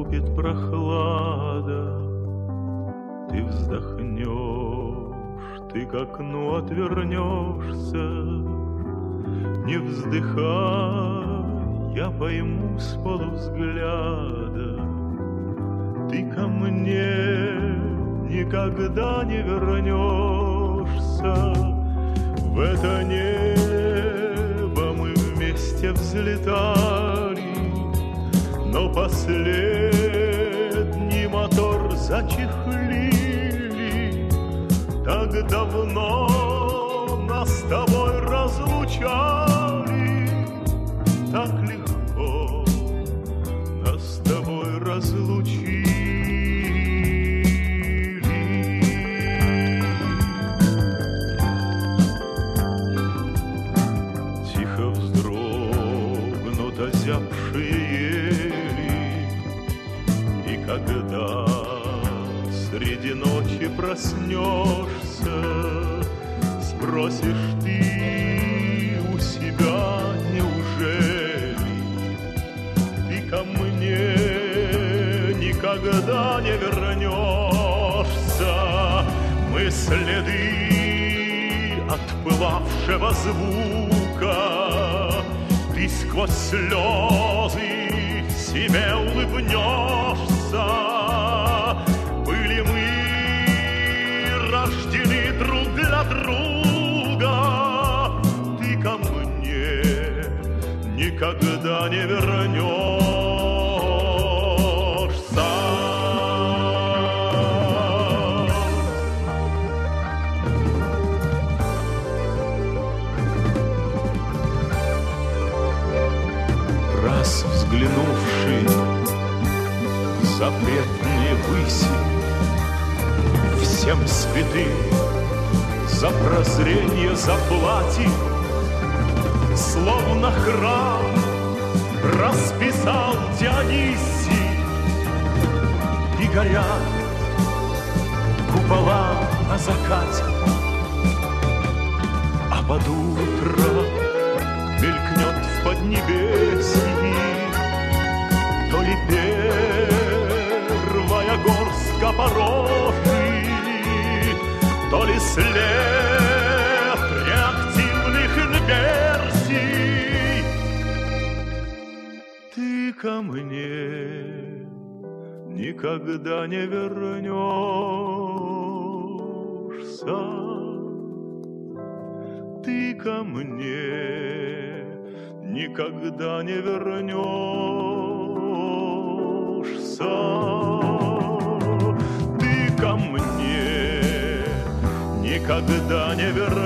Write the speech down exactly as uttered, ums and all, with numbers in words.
наступит прохлада, ты вздохнешь, ты к окну отвернешься. Не вздыхай, я пойму с полувзгляда, ты ко мне никогда не вернешься. В это небо мы вместе взлетали, но последний мотор зачехлили. Так давно нас с тобой разлучали, так легко нас с тобой разлучили. Тихо вздрогнут озябшие ели, и когда среди ночи проснешься, спросишь ты у себя, неужели ты ко мне никогда не вернешься? Мы следы отплывавшего звука, ты сквозь слезы себе улыбнешься. Были мы рождены друг для друга, ты ко мне никогда не вернешься. Раз взглянувший в запретные выси, всем святым за прозрение заплатим, словно храм расписал Дионисий, и горят купола на закате, а под утро мелькнет в поднебесье то ли первая горстка пороши, то ли след реактивных инверсий. Ты ко мне никогда не вернешься. Ты ко мне никогда не вернешься. Ты ко мне никогда не вернешься.